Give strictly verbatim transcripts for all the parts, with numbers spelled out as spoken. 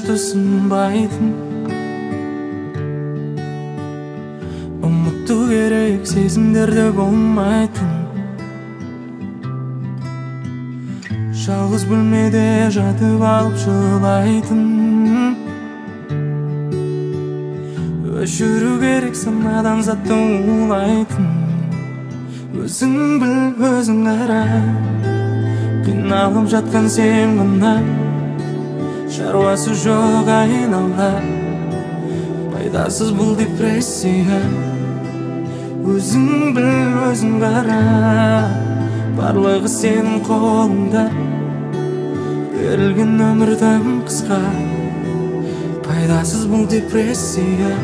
сағынышты сынбайтын, ұмыту керек сезімдерді болмайтын. Жалғыз бөлмеде жатып алып жылайтын, өшіру керек санадан затты улайтын. Өзің біл, өзің қара, қиналып жатқан сен ғана, шаруасы жоқ айнала. Пайдасыз бұл депрессия. Өзің біл, өзің қара, барлығы сенің қолыңда. Берілген өмір тым қысқа, пайдасыз бұл депрессия.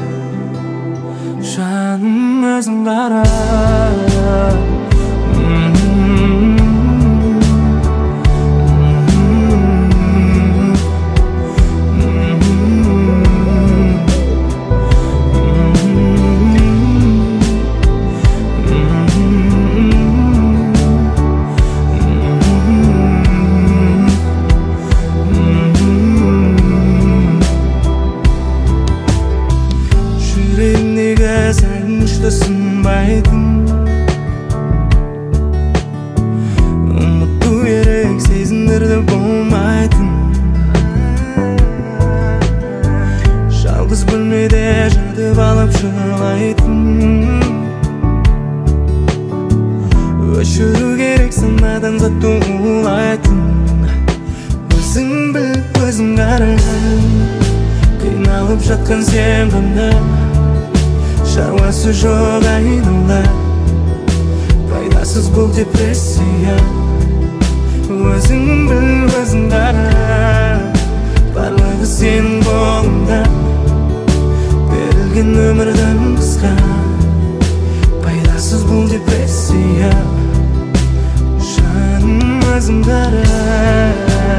Жаным, өзің қара. Сағынышты сынбайтын, ұмыту керек сезімдерді болмайтын. Жалғыз бөлмеде жатып алып жылайтын, өшіру керек санадан затты улайтын. Өзің біл, өзің қара, қиналып жатқан сен ғана, шаруасы жоқ айнала. Пайдасыз бұл депрессия. Өзің біл, өзің қара, барлығы сенің қолыңда. Берілген өмір тым қысқа, пайдасыз бұл депрессия. Жаным, өзің қара.